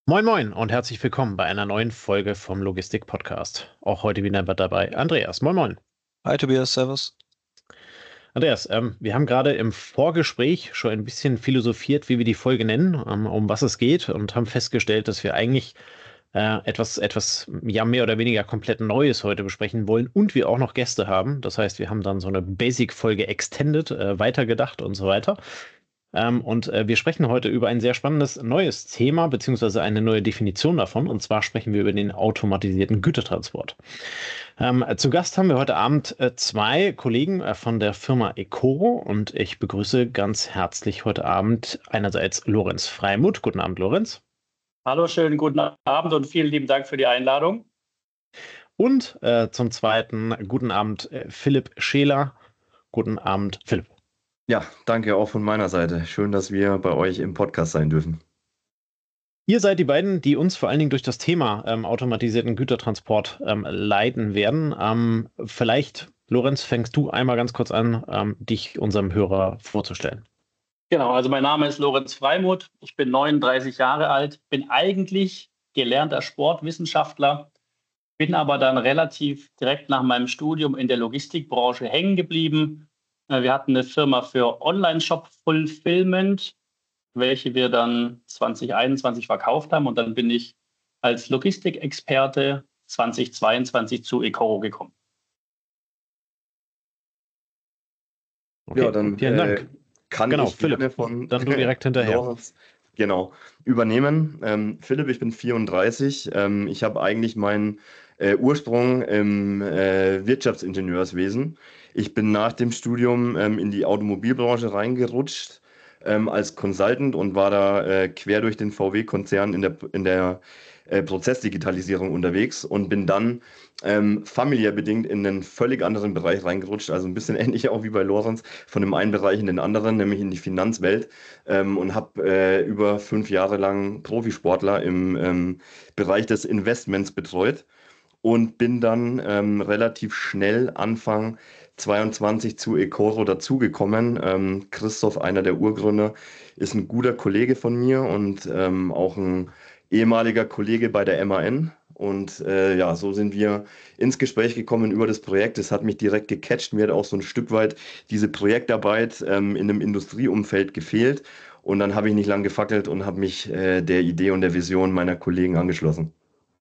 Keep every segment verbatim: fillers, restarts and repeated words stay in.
Moin Moin und herzlich willkommen bei einer neuen Folge vom Logistik-Podcast. Auch heute wieder dabei Andreas. Moin Moin. Hi Tobias, Servus. Andreas, ähm, wir haben gerade im Vorgespräch schon ein bisschen philosophiert, wie wir die Folge nennen, ähm, um was es geht und haben festgestellt, dass wir eigentlich äh, etwas, etwas, ja, mehr oder weniger komplett Neues heute besprechen wollen und wir auch noch Gäste haben. Das heißt, wir haben dann so eine Basic-Folge extended, äh, weitergedacht und so weiter. Ähm, und äh, wir sprechen heute über ein sehr spannendes neues Thema, beziehungsweise eine neue Definition davon. Und zwar sprechen wir über den automatisierten Gütertransport. Ähm, zu Gast haben wir heute Abend äh, zwei Kollegen äh, von der Firma ecoro und ich begrüße ganz herzlich heute Abend einerseits Lorenz Freimuth. Guten Abend, Lorenz. Hallo, schönen guten Abend und vielen lieben Dank für die Einladung. Und äh, zum Zweiten guten Abend, äh, Philipp Scheler. Guten Abend, Philipp. Ja, danke auch von meiner Seite. Schön, dass wir bei euch im Podcast sein dürfen. Ihr seid die beiden, die uns vor allen Dingen durch das Thema ähm, automatisierten Gütertransport ähm, leiten werden. Ähm, vielleicht, Lorenz, fängst du einmal ganz kurz an, ähm, dich unserem Hörer vorzustellen. Genau, also mein Name ist Lorenz Freimuth. Ich bin neununddreißig Jahre alt, bin eigentlich gelernter Sportwissenschaftler, bin aber dann relativ direkt nach meinem Studium in der Logistikbranche hängen geblieben. Äh, Wir hatten eine Firma für Online-Shop-Fulfillment, welche wir dann zwanzig einundzwanzig verkauft haben. Und dann bin ich als Logistikexperte zwanzig zweiundzwanzig zu ecoro gekommen. Okay, Ja, dann vielen Dank. äh, kann Genau, ich gerne Philipp, von dann du direkt hinterher. Lorenz, genau, übernehmen. Ähm, Philipp, ich bin vierunddreißig. Ähm, ich habe eigentlich meinen äh, Ursprung im äh, Wirtschaftsingenieurswesen. Ich bin nach dem Studium ähm, in die Automobilbranche reingerutscht ähm, als Consultant und war da äh, quer durch den V W-Konzern in der, in der äh, Prozessdigitalisierung unterwegs und bin dann ähm, familiär bedingt in einen völlig anderen Bereich reingerutscht, also ein bisschen ähnlich auch wie bei Lorenz, von dem einen Bereich in den anderen, nämlich in die Finanzwelt, ähm, und habe äh, über fünf Jahre lang Profisportler im ähm, Bereich des Investments betreut und bin dann ähm, relativ schnell Anfang zweiundzwanzig zu ecoro dazugekommen. Ähm, Christoph, einer der Urgründer, ist ein guter Kollege von mir und ähm, auch ein ehemaliger Kollege bei der M A N. Und äh, ja, so sind wir ins Gespräch gekommen über das Projekt. Es hat mich direkt gecatcht. Mir hat auch so ein Stück weit diese Projektarbeit ähm, in einem Industrieumfeld gefehlt. Und dann habe ich nicht lang gefackelt und habe mich äh, der Idee und der Vision meiner Kollegen angeschlossen.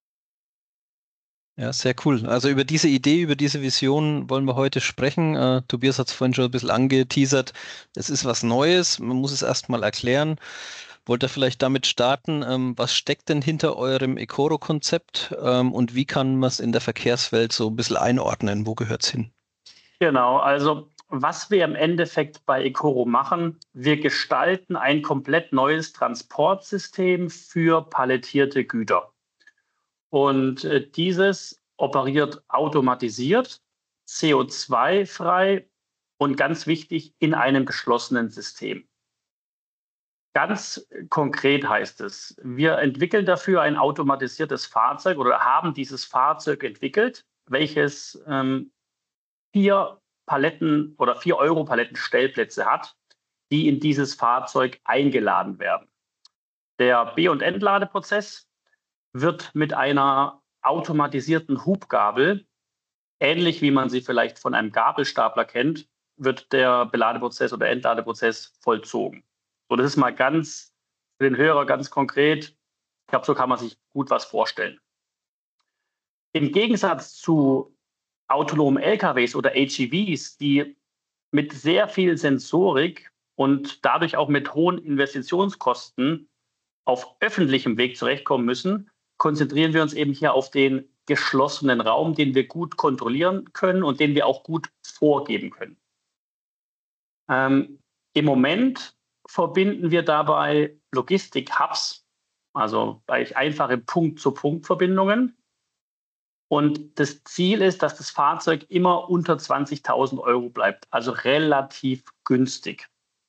Ja, sehr cool. Also über diese Idee, über diese Vision wollen wir heute sprechen. Äh, Tobias hat es vorhin schon ein bisschen angeteasert. Es ist was Neues. Man muss es erstmal erklären. Wollt ihr vielleicht damit starten? Ähm, was steckt denn hinter eurem ecoro-Konzept? Ähm, und wie kann man es in der Verkehrswelt so ein bisschen einordnen? Wo gehört es hin? Genau, also was wir im Endeffekt bei ecoro machen, wir gestalten ein komplett neues Transportsystem für palettierte Güter. Und äh, dieses operiert automatisiert, C O zwei frei und ganz wichtig in einem geschlossenen System. Ganz konkret heißt es, wir entwickeln dafür ein automatisiertes Fahrzeug oder haben dieses Fahrzeug entwickelt, welches ähm, vier Paletten oder vier Euro-Paletten-Stellplätze hat, die in dieses Fahrzeug eingeladen werden. Der B- und Entladeprozess wird mit einer automatisierten Hubgabel, ähnlich wie man sie vielleicht von einem Gabelstapler kennt, wird der Beladeprozess oder Entladeprozess vollzogen. So, das ist mal ganz für den Hörer ganz konkret. Ich glaube, so kann man sich gut was vorstellen. Im Gegensatz zu autonomen L K Ws oder H E Vs, die mit sehr viel Sensorik und dadurch auch mit hohen Investitionskosten auf öffentlichem Weg zurechtkommen müssen, konzentrieren wir uns eben hier auf den geschlossenen Raum, den wir gut kontrollieren können und den wir auch gut vorgeben können. Ähm, Im Moment verbinden wir dabei Logistik-Hubs, also einfache Punkt-zu-Punkt-Verbindungen. Und das Ziel ist, dass das Fahrzeug immer unter zwanzigtausend Euro bleibt, also relativ günstig.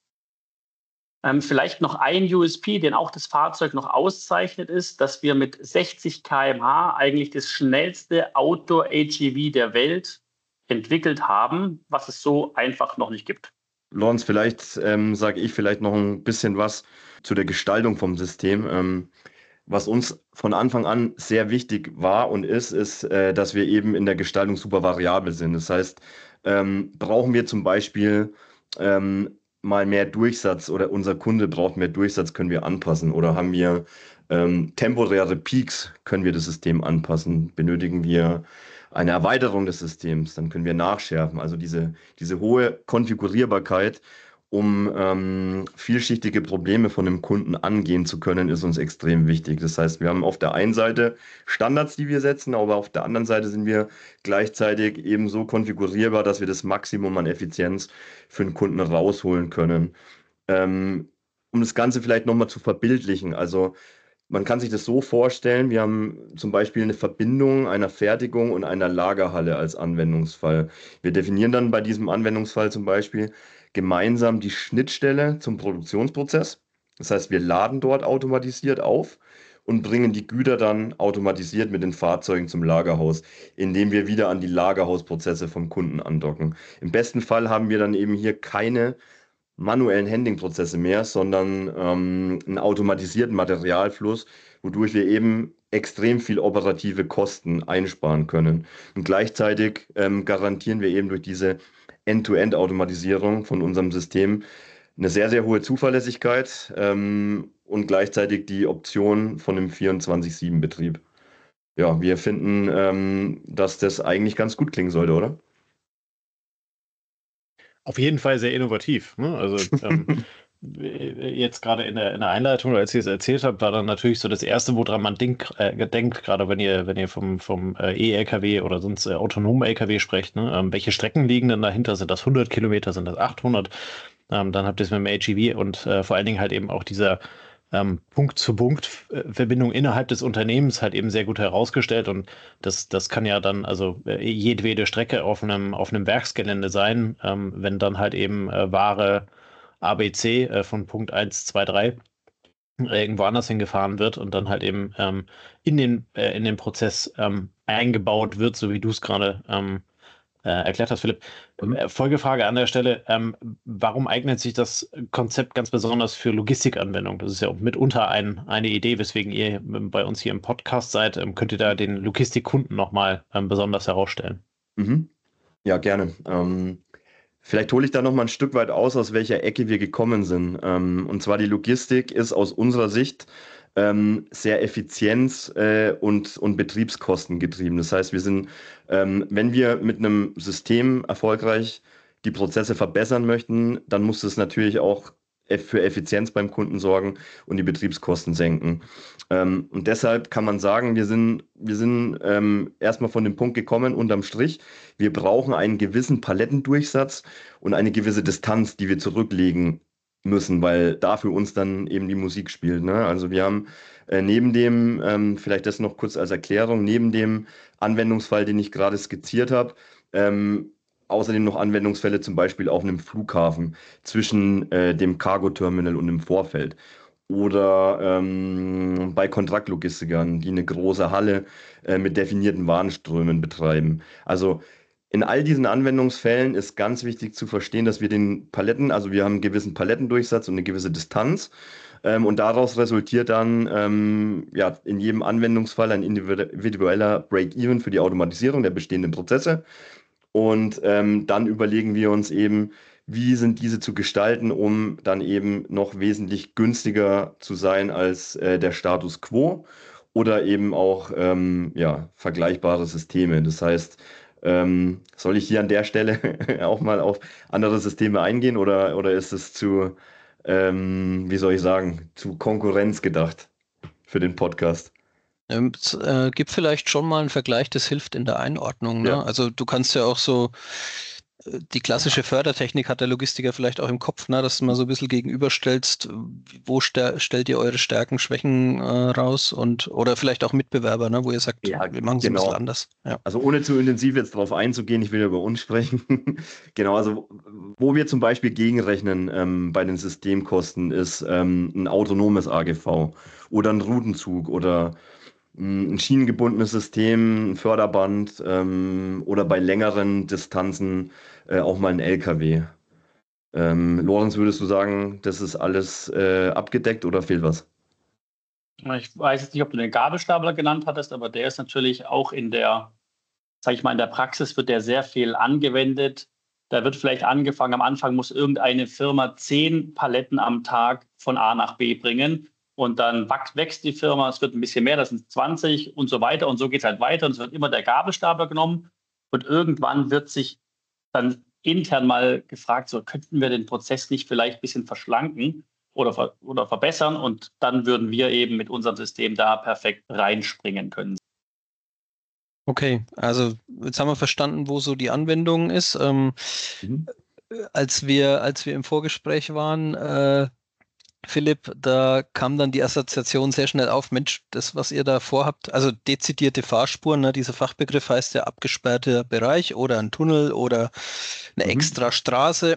Ähm, vielleicht noch ein U S P, den auch das Fahrzeug noch auszeichnet, ist, dass wir mit sechzig Kilometer pro Stunde eigentlich das schnellste Auto-H E V der Welt entwickelt haben, was es so einfach noch nicht gibt. Lorenz, vielleicht ähm, sage ich vielleicht noch ein bisschen was zu der Gestaltung vom System. Ähm, Was uns von Anfang an sehr wichtig war und ist, ist, äh, dass wir eben in der Gestaltung super variabel sind. Das heißt, ähm, brauchen wir zum Beispiel ähm, mal mehr Durchsatz oder unser Kunde braucht mehr Durchsatz, können wir anpassen. Oder haben wir ähm, temporäre Peaks, können wir das System anpassen. Benötigen wir eine Erweiterung des Systems, dann können wir nachschärfen. Also diese, diese hohe Konfigurierbarkeit, um ähm, vielschichtige Probleme von dem Kunden angehen zu können, ist uns extrem wichtig. Das heißt, wir haben auf der einen Seite Standards, die wir setzen, aber auf der anderen Seite sind wir gleichzeitig eben so konfigurierbar, dass wir das Maximum an Effizienz für den Kunden rausholen können. Ähm, um das Ganze vielleicht nochmal zu verbildlichen, also man kann sich das so vorstellen, wir haben zum Beispiel eine Verbindung einer Fertigung und einer Lagerhalle als Anwendungsfall. Wir definieren dann bei diesem Anwendungsfall zum Beispiel gemeinsam die Schnittstelle zum Produktionsprozess. Das heißt, wir laden dort automatisiert auf und bringen die Güter dann automatisiert mit den Fahrzeugen zum Lagerhaus, indem wir wieder an die Lagerhausprozesse vom Kunden andocken. Im besten Fall haben wir dann eben hier keine manuellen Handling-Prozesse mehr, sondern ähm, einen automatisierten Materialfluss, wodurch wir eben extrem viel operative Kosten einsparen können. Und gleichzeitig ähm, garantieren wir eben durch diese End-to-End-Automatisierung von unserem System eine sehr, sehr hohe Zuverlässigkeit ähm, und gleichzeitig die Option von einem vierundzwanzig sieben Betrieb. Ja, wir finden, ähm, dass das eigentlich ganz gut klingen sollte, oder? Auf jeden Fall sehr innovativ. Ne? Also ähm, jetzt gerade in der, in der Einleitung, oder als ihr es erzählt habt, war dann natürlich so das Erste, woran man denk, äh, denkt, gerade wenn ihr, wenn ihr vom, vom äh, E-L K W oder sonst äh, autonomen L K W sprecht. Ne? Ähm, welche Strecken liegen denn dahinter? Sind das hundert Kilometer? Sind das achthundert? Ähm, dann habt ihr es mit dem H E V und äh, vor allen Dingen halt eben auch dieser ähm, Punkt-zu-Punkt-Verbindung innerhalb des Unternehmens halt eben sehr gut herausgestellt. Und das, das kann ja dann also äh, jedwede Strecke auf einem, auf einem Werksgelände sein, ähm, wenn dann halt eben äh, Ware A B C äh, von Punkt eins, zwei, drei irgendwo anders hingefahren wird und dann halt eben ähm, in den, äh, in den Prozess ähm, eingebaut wird, so wie du es gerade ähm, äh, erklärt hast, Philipp. Mhm. Äh, Folgefrage an der Stelle, ähm, warum eignet sich das Konzept ganz besonders für Logistikanwendungen? Das ist ja auch mitunter ein, eine Idee, weswegen ihr ähm, bei uns hier im Podcast seid. Ähm, könnt ihr da den Logistikkunden nochmal ähm, besonders herausstellen? Mhm. Ja, gerne. Ähm, vielleicht hole ich da noch mal ein Stück weit aus, aus welcher Ecke wir gekommen sind. Ähm, und zwar die Logistik ist aus unserer Sicht ähm, sehr effizienz- äh, und, und Betriebskosten getrieben. Das heißt, wir sind, ähm, wenn wir mit einem System erfolgreich die Prozesse verbessern möchten, dann muss es natürlich auch eff- für Effizienz beim Kunden sorgen und die Betriebskosten senken. Ähm, und deshalb kann man sagen, wir sind, wir sind ähm, erstmal von dem Punkt gekommen, unterm Strich, wir brauchen einen gewissen Palettendurchsatz und eine gewisse Distanz, die wir zurücklegen müssen, weil da für uns dann eben die Musik spielt. Ne? Also wir haben äh, neben dem, ähm, vielleicht das noch kurz als Erklärung, neben dem Anwendungsfall, den ich gerade skizziert habe, ähm, außerdem noch Anwendungsfälle zum Beispiel auf einem Flughafen zwischen äh, dem Cargo-Terminal und dem Vorfeld. Oder ähm, bei Kontraktlogistikern, die eine große Halle äh, mit definierten Warenströmen betreiben. Also in all diesen Anwendungsfällen ist ganz wichtig zu verstehen, dass wir den Paletten, also wir haben einen gewissen Palettendurchsatz und eine gewisse Distanz. Ähm, und daraus resultiert dann ähm, ja, in jedem Anwendungsfall ein individueller Break-Even für die Automatisierung der bestehenden Prozesse. Und ähm, dann überlegen wir uns eben, wie sind diese zu gestalten, um dann eben noch wesentlich günstiger zu sein als äh, der Status quo oder eben auch ähm, ja, vergleichbare Systeme. Das heißt, ähm, soll ich hier an der Stelle auch mal auf andere Systeme eingehen oder, oder ist es zu, ähm, wie soll ich sagen, zu Konkurrenz gedacht für den Podcast? Ähm, Es äh, gibt vielleicht schon mal einen Vergleich, das hilft in der Einordnung. Ne? Ja. Also du kannst ja auch so, äh, die klassische Fördertechnik hat der Logistiker vielleicht auch im Kopf, ne? Dass du mal so ein bisschen gegenüberstellst, wo ster- stellt ihr eure Stärken, Schwächen äh, raus und oder vielleicht auch Mitbewerber, ne? Wo ihr sagt, Ja, wir machen es ein bisschen genau. anders. Ja. Also ohne zu intensiv jetzt darauf einzugehen, ich will ja über uns sprechen. Genau, also wo wir zum Beispiel gegenrechnen ähm, bei den Systemkosten ist ähm, ein autonomes A G V oder ein Routenzug oder mh, ein schienengebundenes System, ein Förderband ähm, oder bei längeren Distanzen äh, auch mal ein L K W. Ähm, Lorenz, würdest du sagen, das ist alles äh, abgedeckt oder fehlt was? Ich weiß jetzt nicht, ob du den Gabelstapler genannt hattest, aber der ist natürlich auch in der, sag ich mal, in der Praxis wird der sehr viel angewendet. Da wird vielleicht angefangen, am Anfang muss irgendeine Firma zehn Paletten am Tag von A nach B bringen und dann wächst die Firma, es wird ein bisschen mehr, das sind zwanzig und so weiter und so geht es halt weiter und es wird immer der Gabelstapler genommen und irgendwann wird sich dann intern mal gefragt, so könnten wir den Prozess nicht vielleicht ein bisschen verschlanken oder, ver oder verbessern und dann würden wir eben mit unserem System da perfekt reinspringen können. Okay, also jetzt haben wir verstanden, wo so die Anwendung ist. Ähm, mhm. als wir, als wir im Vorgespräch waren, äh, Philipp, da kam dann die Assoziation sehr schnell auf, Mensch, das, was ihr da vorhabt, also dezidierte Fahrspuren, ne, dieser Fachbegriff heißt ja abgesperrter Bereich oder ein Tunnel oder eine mhm. extra Straße.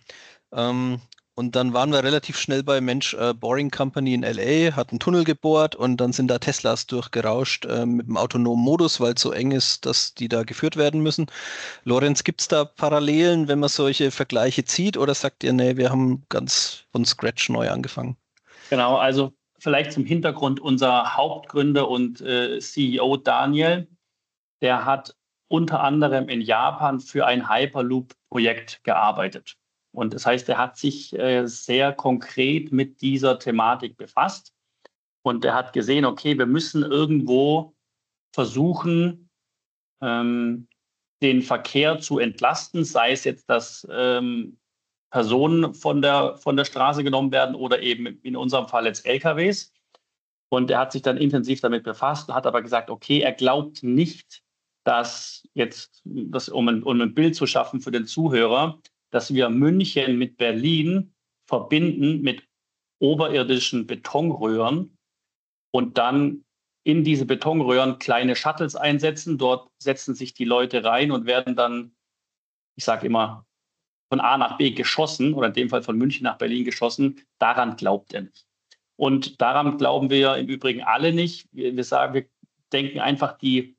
ähm, Und dann waren wir relativ schnell bei Mensch, äh, Boring Company in L A hat einen Tunnel gebohrt und dann sind da Teslas durchgerauscht äh, mit dem autonomen Modus, weil es so eng ist, dass die da geführt werden müssen. Lorenz, gibt es da Parallelen, wenn man solche Vergleiche zieht oder sagt ihr, nee, wir haben ganz von Scratch neu angefangen? Genau, also vielleicht zum Hintergrund, unser Hauptgründer und äh, C E O Daniel, der hat unter anderem in Japan für ein Hyperloop-Projekt gearbeitet. Und das heißt, er hat sich äh, sehr konkret mit dieser Thematik befasst und er hat gesehen, okay, wir müssen irgendwo versuchen, ähm, den Verkehr zu entlasten, sei es jetzt, dass ähm, Personen von der, von der Straße genommen werden oder eben in unserem Fall jetzt L K Ws. Und er hat sich dann intensiv damit befasst und hat aber gesagt, okay, er glaubt nicht, dass jetzt, das, um, ein, um ein Bild zu schaffen für den Zuhörer, dass wir München mit Berlin verbinden mit oberirdischen Betonröhren und dann in diese Betonröhren kleine Shuttles einsetzen. Dort setzen sich die Leute rein und werden dann, ich sage immer, von A nach B geschossen oder in dem Fall von München nach Berlin geschossen. Daran glaubt er nicht. Und daran glauben wir im Übrigen alle nicht. Wir, wir sagen, wir denken einfach, die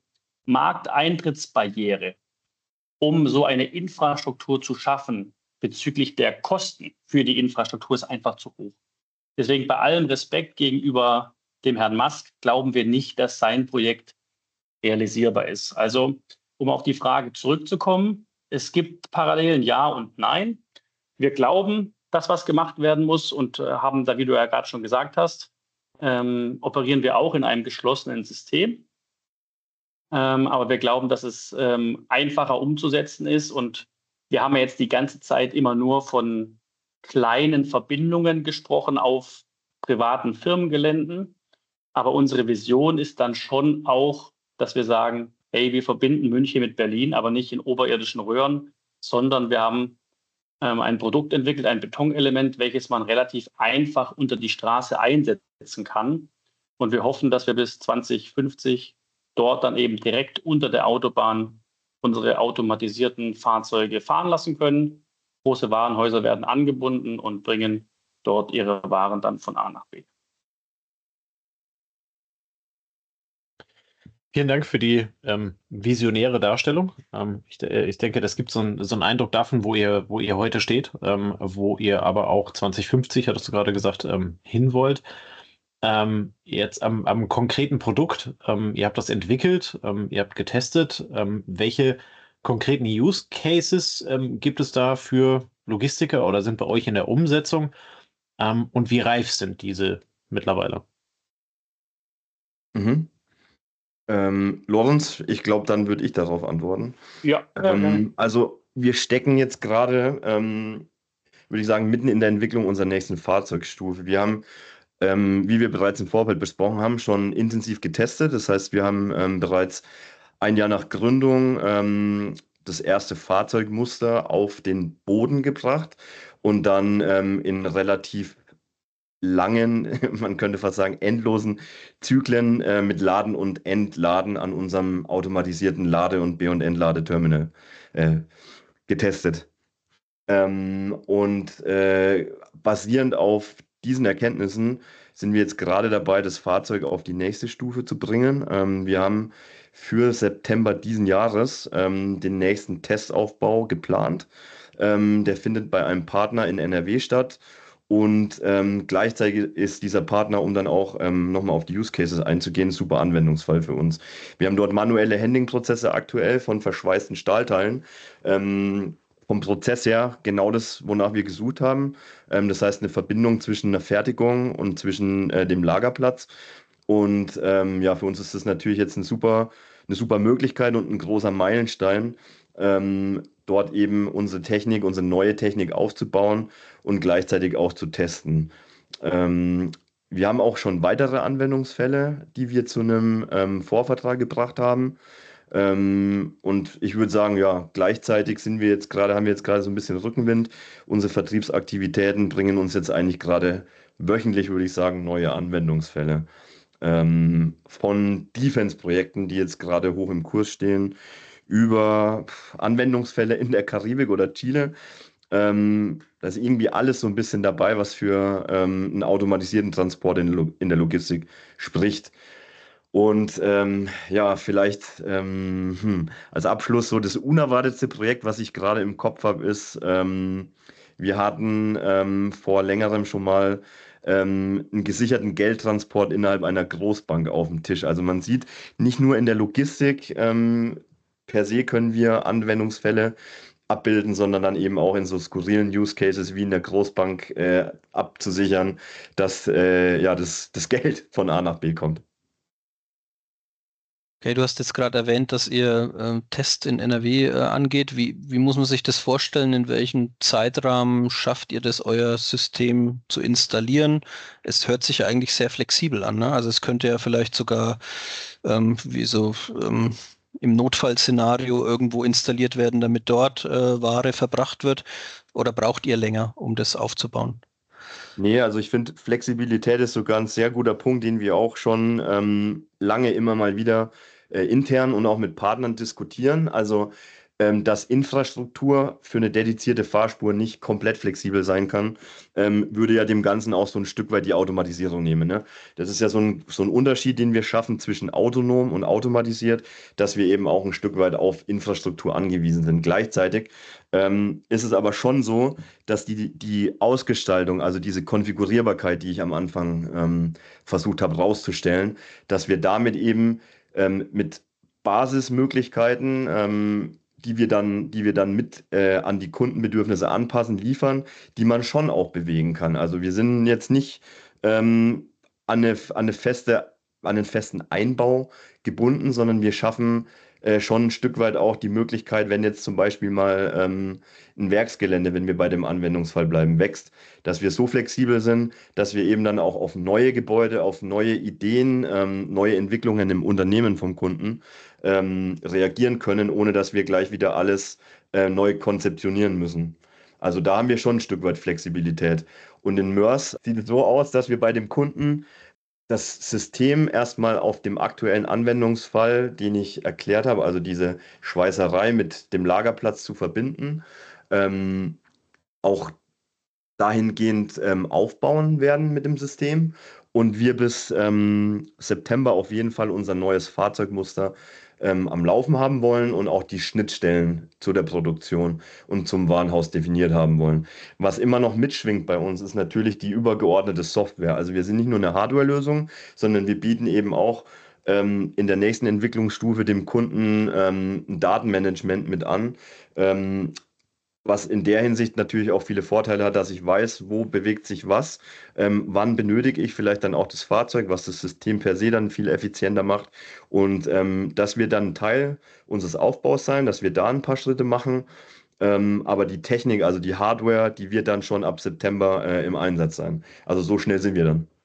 Markteintrittsbarriere, um so eine Infrastruktur zu schaffen, bezüglich der Kosten für die Infrastruktur ist einfach zu hoch. Deswegen bei allem Respekt gegenüber dem Herrn Musk glauben wir nicht, dass sein Projekt realisierbar ist. Also, um auf die Frage zurückzukommen, es gibt Parallelen Ja und Nein. Wir glauben, dass was gemacht werden muss und äh, haben da, wie du ja gerade schon gesagt hast, ähm, operieren wir auch in einem geschlossenen System. Ähm, aber wir glauben, dass es ähm, einfacher umzusetzen ist. Und wir haben ja jetzt die ganze Zeit immer nur von kleinen Verbindungen gesprochen auf privaten Firmengeländen. Aber unsere Vision ist dann schon auch, dass wir sagen, hey, wir verbinden München mit Berlin, aber nicht in oberirdischen Röhren, sondern wir haben ähm, ein Produkt entwickelt, ein Betonelement, welches man relativ einfach unter die Straße einsetzen kann. Und wir hoffen, dass wir bis zwanzig fünfzig dort dann eben direkt unter der Autobahn unsere automatisierten Fahrzeuge fahren lassen können. Große Warenhäuser werden angebunden und bringen dort ihre Waren dann von A nach B. Vielen Dank für die ähm, visionäre Darstellung. Ähm, ich, äh, ich denke, das gibt so, ein, so einen Eindruck davon, wo ihr, wo ihr heute steht, ähm, wo ihr aber auch zwanzig fünfzig, hattest du gerade gesagt, ähm, hin wollt. Ähm, jetzt am, am konkreten Produkt, ähm, ihr habt das entwickelt, ähm, ihr habt getestet. Ähm, welche konkreten Use Cases ähm, gibt es da für Logistiker oder sind bei euch in der Umsetzung? Ähm, und wie reif sind diese mittlerweile? Mhm. Ähm, Lorenz, ich glaube, dann würde ich darauf antworten. Ja. Ähm, also wir stecken jetzt gerade, ähm, würde ich sagen, mitten in der Entwicklung unserer nächsten Fahrzeugstufe. Wir haben, ähm, wie wir bereits im Vorfeld besprochen haben, schon intensiv getestet. Das heißt, wir haben ähm, bereits ein Jahr nach Gründung ähm, das erste Fahrzeugmuster auf den Boden gebracht und dann ähm, in relativ langen, man könnte fast sagen, endlosen Zyklen äh, mit Laden und Entladen an unserem automatisierten Lade- und B- und Entladeterminal äh, getestet. Ähm, und äh, basierend auf diesen Erkenntnissen sind wir jetzt gerade dabei, das Fahrzeug auf die nächste Stufe zu bringen. Ähm, wir haben für September diesen Jahres ähm, den nächsten Testaufbau geplant. Ähm, der findet bei einem Partner in N R W statt. Und ähm, gleichzeitig ist dieser Partner, um dann auch ähm, nochmal auf die Use Cases einzugehen, ein super Anwendungsfall für uns. Wir haben dort manuelle Handling-Prozesse aktuell von verschweißten Stahlteilen. Ähm, vom Prozess her genau das, wonach wir gesucht haben. Ähm, das heißt, eine Verbindung zwischen einer Fertigung und zwischen äh, dem Lagerplatz. Und ähm, ja, für uns ist das natürlich jetzt ein super, eine super Möglichkeit und ein großer Meilenstein, ähm, dort eben unsere Technik, unsere neue Technik aufzubauen und gleichzeitig auch zu testen. Ähm, wir haben auch schon weitere Anwendungsfälle, die wir zu einem ähm, Vorvertrag gebracht haben. Ähm, und ich würde sagen, ja, gleichzeitig sind wir jetzt gerade, haben wir jetzt gerade so ein bisschen Rückenwind. Unsere Vertriebsaktivitäten bringen uns jetzt eigentlich gerade wöchentlich, würde ich sagen, neue Anwendungsfälle. Ähm, von Defense-Projekten, die jetzt gerade hoch im Kurs stehen, über Anwendungsfälle in der Karibik oder Chile. Ähm, da ist irgendwie alles so ein bisschen dabei, was für ähm, einen automatisierten Transport in, Lo- in der Logistik spricht. Und ähm, ja, vielleicht ähm, hm, als Abschluss so das unerwartetste Projekt, was ich gerade im Kopf habe, ist, ähm, wir hatten ähm, vor längerem schon mal ähm, einen gesicherten Geldtransport innerhalb einer Großbank auf dem Tisch. Also man sieht, nicht nur in der Logistik ähm, per se können wir Anwendungsfälle abbilden, sondern dann eben auch in so skurrilen Use Cases wie in der Großbank äh, abzusichern, dass äh, ja, das, das Geld von A nach B kommt. Okay, du hast jetzt gerade erwähnt, dass ihr ähm, Test in N R W äh, angeht. Wie, wie muss man sich das vorstellen? In welchem Zeitrahmen schafft ihr das, euer System zu installieren? Es hört sich ja eigentlich sehr flexibel an, ne? Also es könnte ja vielleicht sogar ähm, wie so ähm, im Notfallszenario irgendwo installiert werden, damit dort äh, Ware verbracht wird. Oder braucht ihr länger, um das aufzubauen? Nee, also ich finde, Flexibilität ist sogar ein sehr guter Punkt, den wir auch schon ähm, lange immer mal wieder äh, intern und auch mit Partnern diskutieren. Also, ähm, dass Infrastruktur für eine dedizierte Fahrspur nicht komplett flexibel sein kann, ähm, würde ja dem Ganzen auch so ein Stück weit die Automatisierung nehmen, ne? Das ist ja so ein, so ein Unterschied, den wir schaffen zwischen autonom und automatisiert, dass wir eben auch ein Stück weit auf Infrastruktur angewiesen sind. Gleichzeitig ähm, ist es aber schon so, dass die, die Ausgestaltung, also diese Konfigurierbarkeit, die ich am Anfang ähm, versucht habe rauszustellen, dass wir damit eben ähm, mit Basismöglichkeiten, ähm, die wir dann, die wir dann mit äh, an die Kundenbedürfnisse anpassen, liefern, die man schon auch bewegen kann. Also wir sind jetzt nicht ähm, an eine, an eine feste, an einen festen Einbau gebunden, sondern wir schaffen äh, schon ein Stück weit auch die Möglichkeit, wenn jetzt zum Beispiel mal ähm, ein Werksgelände, wenn wir bei dem Anwendungsfall bleiben, wächst, dass wir so flexibel sind, dass wir eben dann auch auf neue Gebäude, auf neue Ideen, ähm, neue Entwicklungen im Unternehmen vom Kunden ähm, reagieren können, ohne dass wir gleich wieder alles äh, neu konzeptionieren müssen. Also da haben wir schon ein Stück weit Flexibilität. Und in Mörs sieht es so aus, dass wir bei dem Kunden das System erstmal auf dem aktuellen Anwendungsfall, den ich erklärt habe, also diese Schweißerei mit dem Lagerplatz zu verbinden, ähm, auch dahingehend ähm, aufbauen werden mit dem System und wir bis ähm, September auf jeden Fall unser neues Fahrzeugmuster ähm, am Laufen haben wollen und auch die Schnittstellen zu der Produktion und zum Warenhaus definiert haben wollen. Was immer noch mitschwingt bei uns, ist natürlich die übergeordnete Software. Also wir sind nicht nur eine Hardware-Lösung, sondern wir bieten eben auch ähm, in der nächsten Entwicklungsstufe dem Kunden ähm, ein Datenmanagement mit an. Ähm, Was in der Hinsicht natürlich auch viele Vorteile hat, dass ich weiß, wo bewegt sich was, ähm, wann benötige ich vielleicht dann auch das Fahrzeug, was das System per se dann viel effizienter macht. Und ähm, das wird dann ein Teil unseres Aufbaus sein, dass wir da ein paar Schritte machen. Ähm, aber die Technik, also die Hardware, die wird dann schon ab September äh, im Einsatz sein. Also so schnell sind wir dann.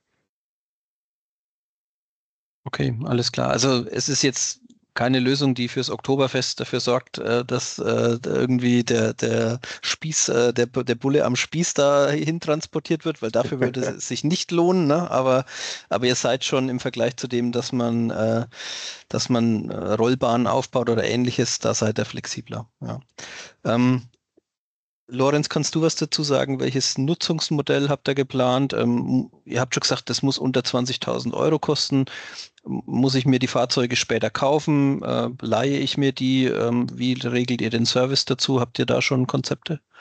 Okay, alles klar. Also es ist jetzt keine Lösung, die fürs Oktoberfest dafür sorgt, äh, dass äh, irgendwie der, der Spieß, äh, der, der Bulle am Spieß dahin transportiert wird, weil dafür würde es sich nicht lohnen, ne? Aber, aber ihr seid schon im Vergleich zu dem, dass man, äh, dass man äh, Rollbahnen aufbaut oder ähnliches, da seid ihr flexibler. Ja. Ähm, Lorenz, kannst du was dazu sagen? Welches Nutzungsmodell habt ihr geplant? Ähm, ihr habt schon gesagt, das muss unter zwanzigtausend Euro kosten. Muss ich mir die Fahrzeuge später kaufen? Äh, leihe ich mir die? Ähm, wie regelt ihr den Service dazu? Habt ihr da schon Konzepte?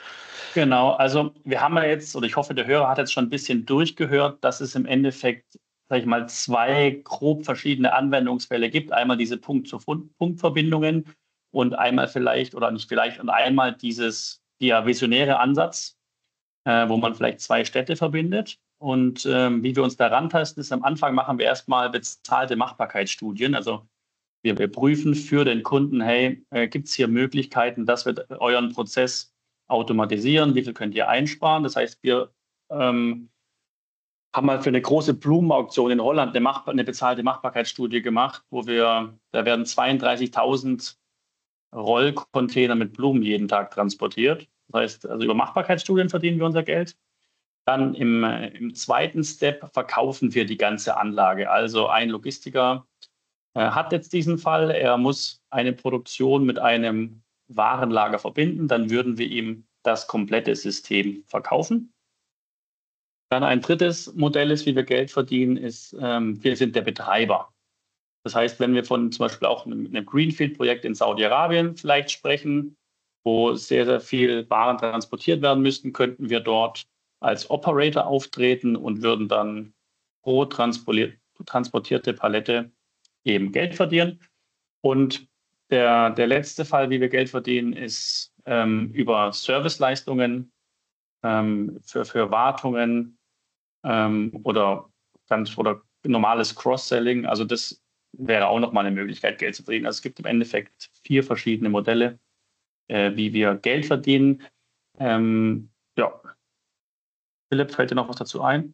Genau, also wir haben ja jetzt, oder ich hoffe, der Hörer hat jetzt schon ein bisschen durchgehört, dass es im Endeffekt, sage ich mal, zwei grob verschiedene Anwendungsfälle gibt. Einmal diese Punkt-zu-Punkt-Verbindungen und einmal vielleicht, oder nicht vielleicht, und einmal dieses ja, visionäre Ansatz, äh, wo man vielleicht zwei Städte verbindet. Und ähm, wie wir uns da rantasten, ist am Anfang machen wir erstmal bezahlte Machbarkeitsstudien. Also wir, wir prüfen für den Kunden, hey, äh, gibt es hier Möglichkeiten, dass wir euren Prozess automatisieren? Wie viel könnt ihr einsparen? Das heißt, wir ähm, haben mal für eine große Blumenauktion in Holland eine, Machbar eine bezahlte Machbarkeitsstudie gemacht, wo wir, da werden zweiunddreißigtausend Rollcontainer mit Blumen jeden Tag transportiert. Das heißt, also über Machbarkeitsstudien verdienen wir unser Geld. Dann im, äh, im zweiten Step verkaufen wir die ganze Anlage. Also ein Logistiker äh, hat jetzt diesen Fall, er muss eine Produktion mit einem Warenlager verbinden, dann würden wir ihm das komplette System verkaufen. Dann ein drittes Modell ist, wie wir Geld verdienen, ist, ähm, wir sind der Betreiber. Das heißt, wenn wir von zum Beispiel auch einem, einem Greenfield-Projekt in Saudi-Arabien vielleicht sprechen, wo sehr, sehr viel Waren transportiert werden müssten, könnten wir dort als Operator auftreten und würden dann pro transportierte Palette eben Geld verdienen. Und der, der letzte Fall, wie wir Geld verdienen, ist ähm, über Serviceleistungen ähm, für, für Wartungen ähm, oder, ganz, oder normales Cross-Selling. Also das wäre auch nochmal eine Möglichkeit, Geld zu verdienen. Also es gibt im Endeffekt vier verschiedene Modelle, äh, wie wir Geld verdienen. Ähm, ja. Philipp, fällt dir noch was dazu ein?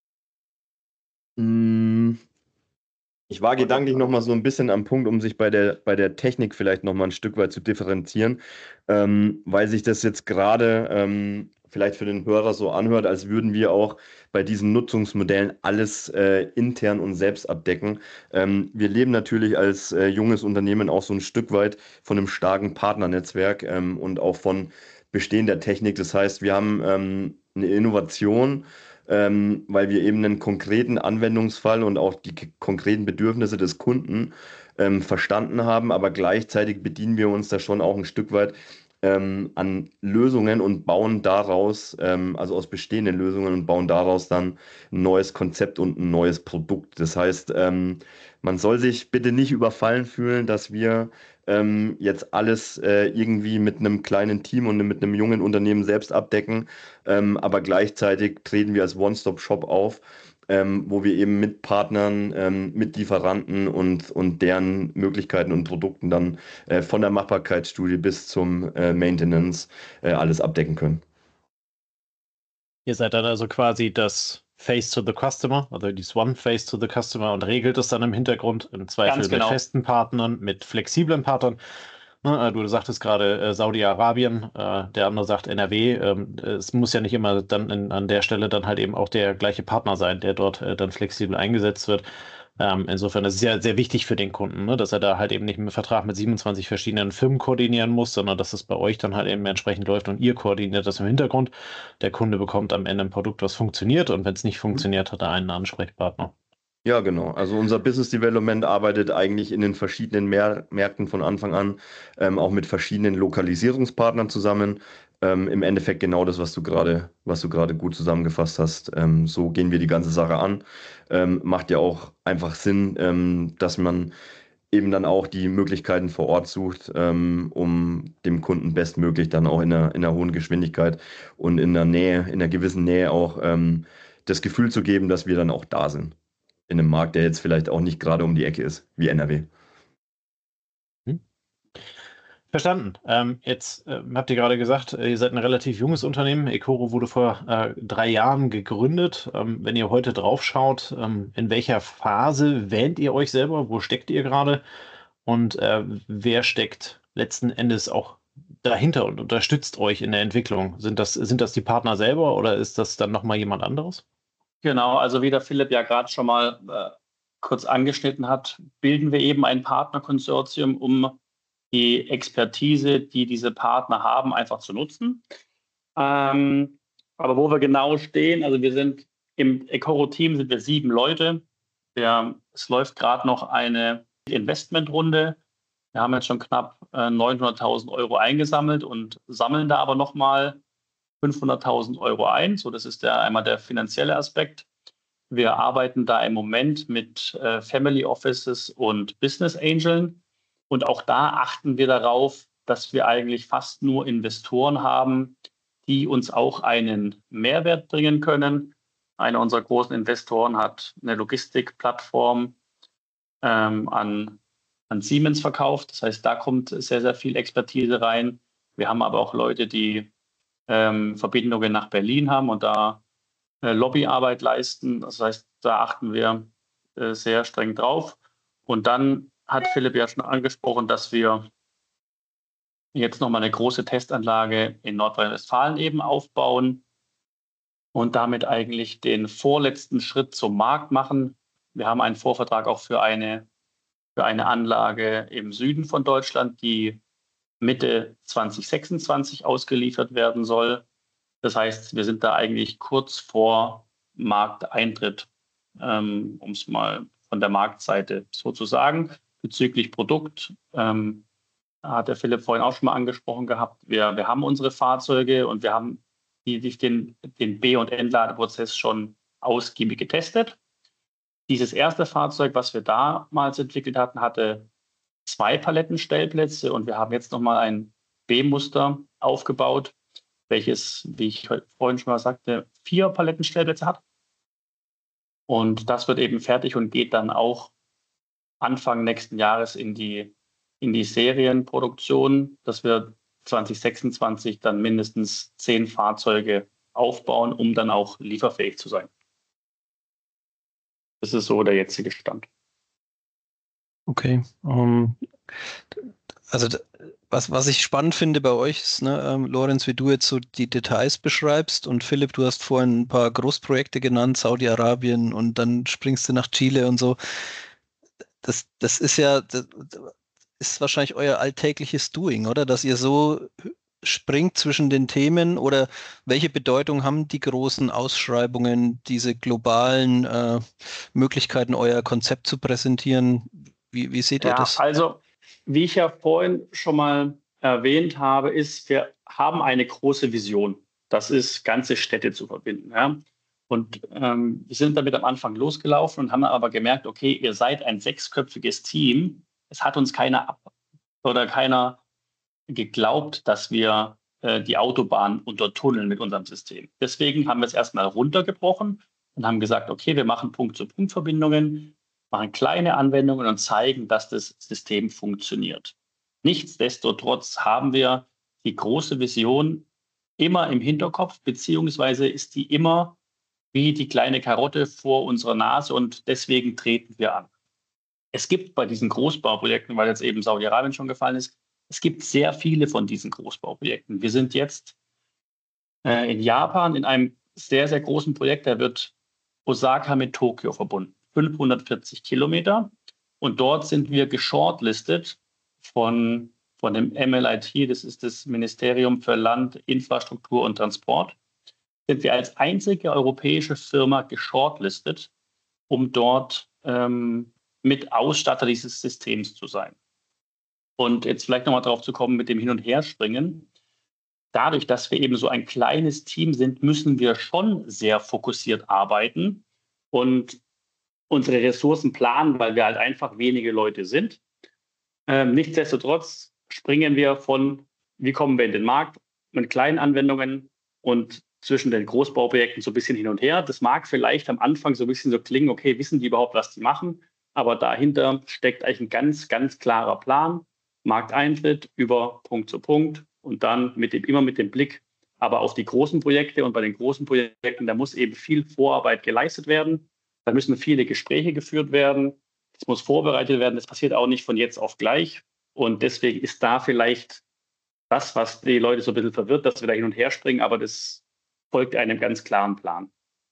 Ich war gedanklich nochmal so ein bisschen am Punkt, um sich bei der, bei der Technik vielleicht nochmal ein Stück weit zu differenzieren, ähm, weil sich das jetzt gerade ähm, vielleicht für den Hörer so anhört, als würden wir auch bei diesen Nutzungsmodellen alles äh, intern und selbst abdecken. Ähm, wir leben natürlich als äh, junges Unternehmen auch so ein Stück weit von einem starken Partnernetzwerk ähm, und auch von bestehender Technik. Das heißt, wir haben ähm, eine Innovation, ähm, weil wir eben einen konkreten Anwendungsfall und auch die k- konkreten Bedürfnisse des Kunden ähm, verstanden haben, aber gleichzeitig bedienen wir uns da schon auch ein Stück weit ähm, an Lösungen und bauen daraus, ähm, also aus bestehenden Lösungen und bauen daraus dann ein neues Konzept und ein neues Produkt. Das heißt, ähm, man soll sich bitte nicht überfallen fühlen, dass wir ähm, jetzt alles äh, irgendwie mit einem kleinen Team und mit einem jungen Unternehmen selbst abdecken, ähm, aber gleichzeitig treten wir als One-Stop-Shop auf, ähm, wo wir eben mit Partnern, ähm, mit Lieferanten und, und deren Möglichkeiten und Produkten dann äh, von der Machbarkeitsstudie bis zum äh, Maintenance äh, alles abdecken können. Ihr seid dann also quasi das Face to the Customer, also dieses One Face to the Customer und regelt es dann im Hintergrund, im Zweifel Ganz mit genau. festen Partnern, mit flexiblen Partnern. Ne, äh, Du sagtest gerade äh, Saudi-Arabien, äh, der andere sagt N R W. Ähm, es muss ja nicht immer dann in, an der Stelle dann halt eben auch der gleiche Partner sein, der dort äh, dann flexibel eingesetzt wird. Ähm, insofern ist es ja sehr wichtig für den Kunden, ne, dass er da halt eben nicht einen Vertrag mit siebenundzwanzig verschiedenen Firmen koordinieren muss, sondern dass es bei euch dann halt eben entsprechend läuft und ihr koordiniert das im Hintergrund. Der Kunde bekommt am Ende ein Produkt, was funktioniert, und wenn es nicht funktioniert, hat er einen Ansprechpartner. Ja, genau. Also unser Business Development arbeitet eigentlich in den verschiedenen Mer Märkten von Anfang an, ähm, auch mit verschiedenen Lokalisierungspartnern zusammen. Ähm, im Endeffekt genau das, was du gerade, was du gerade gut zusammengefasst hast. Ähm, so gehen wir die ganze Sache an. Ähm, macht ja auch einfach Sinn, ähm, dass man eben dann auch die Möglichkeiten vor Ort sucht, ähm, um dem Kunden bestmöglich dann auch in einer, in einer hohen Geschwindigkeit und in der Nähe, in einer gewissen Nähe auch ähm, das Gefühl zu geben, dass wir dann auch da sind in einem Markt, der jetzt vielleicht auch nicht gerade um die Ecke ist, wie N R W. Hm? Verstanden. Ähm, jetzt äh, habt ihr gerade gesagt, äh, ihr seid ein relativ junges Unternehmen. ecoro wurde vor äh, drei Jahren gegründet. Ähm, wenn ihr heute drauf schaut, ähm, in welcher Phase wähnt ihr euch selber? Wo steckt ihr gerade? Und äh, wer steckt letzten Endes auch dahinter und unterstützt euch in der Entwicklung? Sind das, sind das die Partner selber oder ist das dann nochmal jemand anderes? Genau, also wie der Philipp ja gerade schon mal äh, kurz angeschnitten hat, bilden wir eben ein Partnerkonsortium, um die Expertise, die diese Partner haben, einfach zu nutzen. Ähm, aber wo wir genau stehen, also wir sind im ecoro-Team sind wir sieben Leute. Wir, es läuft gerade noch eine Investmentrunde. Wir haben jetzt schon knapp äh, neunhunderttausend Euro eingesammelt und sammeln da aber nochmal fünfhunderttausend Euro ein. So, das ist der, einmal der finanzielle Aspekt. Wir arbeiten da im Moment mit äh, Family Offices und Business Angeln. Und auch da achten wir darauf, dass wir eigentlich fast nur Investoren haben, die uns auch einen Mehrwert bringen können. Einer unserer großen Investoren hat eine Logistikplattform ähm, an, an Siemens verkauft. Das heißt, da kommt sehr, sehr viel Expertise rein. Wir haben aber auch Leute, die ähm, Verbindungen nach Berlin haben und da äh, Lobbyarbeit leisten. Das heißt, da achten wir äh, sehr streng drauf. Und dann hat Philipp ja schon angesprochen, dass wir jetzt nochmal eine große Testanlage in Nordrhein-Westfalen eben aufbauen und damit eigentlich den vorletzten Schritt zum Markt machen. Wir haben einen Vorvertrag auch für eine, für eine Anlage im Süden von Deutschland, die Mitte zwanzig sechsundzwanzig ausgeliefert werden soll. Das heißt, wir sind da eigentlich kurz vor Markteintritt, ähm, um es mal von der Marktseite so zu sagen. Bezüglich Produkt ähm, hat der Philipp vorhin auch schon mal angesprochen gehabt. Wir, wir haben unsere Fahrzeuge und wir haben die, die den, den B- und Entladeprozess schon ausgiebig getestet. Dieses erste Fahrzeug, was wir damals entwickelt hatten, hatte zwei Palettenstellplätze und wir haben jetzt nochmal ein B-Muster aufgebaut, welches, wie ich vorhin schon mal sagte, vier Palettenstellplätze hat. Und das wird eben fertig und geht dann auch Anfang nächsten Jahres in die, in die Serienproduktion, dass wir zwanzig sechsundzwanzig dann mindestens zehn Fahrzeuge aufbauen, um dann auch lieferfähig zu sein. Das ist so der jetzige Stand. Okay. Um, also was, was ich spannend finde bei euch ist, ne, ähm, Lorenz, wie du jetzt so die Details beschreibst, und Philipp, du hast vorhin ein paar Großprojekte genannt, Saudi-Arabien, und dann springst du nach Chile und so. Das, das ist ja, das ist wahrscheinlich euer alltägliches Doing, oder? Dass ihr so springt zwischen den Themen, oder welche Bedeutung haben die großen Ausschreibungen, diese globalen äh, Möglichkeiten, euer Konzept zu präsentieren? Wie, wie seht ihr Ja, das? also, wie ich ja vorhin schon mal erwähnt habe, ist, wir haben eine große Vision. Das ist, ganze Städte zu verbinden. Ja? Und ähm, wir sind damit am Anfang losgelaufen und haben aber gemerkt, okay, ihr seid ein sechsköpfiges Team. Es hat uns keiner ab oder keiner geglaubt, dass wir äh, die Autobahn untertunneln mit unserem System. Deswegen haben wir es erstmal runtergebrochen und haben gesagt, okay, wir machen Punkt-zu-Punkt-Verbindungen, machen kleine Anwendungen und zeigen, dass das System funktioniert. Nichtsdestotrotz haben wir die große Vision immer im Hinterkopf, beziehungsweise ist die immer wie die kleine Karotte vor unserer Nase und deswegen treten wir an. Es gibt bei diesen Großbauprojekten, weil jetzt eben Saudi-Arabien schon gefallen ist, es gibt sehr viele von diesen Großbauprojekten. Wir sind jetzt äh, in Japan in einem sehr, sehr großen Projekt, da wird Osaka mit Tokio verbunden. fünfhundertvierzig Kilometer. Und dort sind wir geshortlistet von, von dem M L I T, das ist das Ministerium für Land, Infrastruktur und Transport, sind wir als einzige europäische Firma geshortlistet, um dort ähm, mit Ausstatter dieses Systems zu sein. Und jetzt vielleicht nochmal darauf zu kommen mit dem Hin- und Herspringen. Dadurch, dass wir eben so ein kleines Team sind, müssen wir schon sehr fokussiert arbeiten und unsere Ressourcen planen, weil wir halt einfach wenige Leute sind. Ähm, nichtsdestotrotz springen wir von, wie kommen wir in den Markt, mit kleinen Anwendungen und zwischen den Großbauprojekten so ein bisschen hin und her. Das mag vielleicht am Anfang so ein bisschen so klingen, okay, wissen die überhaupt, was die machen? Aber dahinter steckt eigentlich ein ganz, ganz klarer Plan. Markteintritt über Punkt zu Punkt und dann mit dem, immer mit dem Blick aber auf die großen Projekte. Und bei den großen Projekten, da muss eben viel Vorarbeit geleistet werden. Da müssen viele Gespräche geführt werden. Es muss vorbereitet werden. Das passiert auch nicht von jetzt auf gleich. Und deswegen ist da vielleicht das, was die Leute so ein bisschen verwirrt, dass wir da hin und her springen. Aber das folgt einem ganz klaren Plan.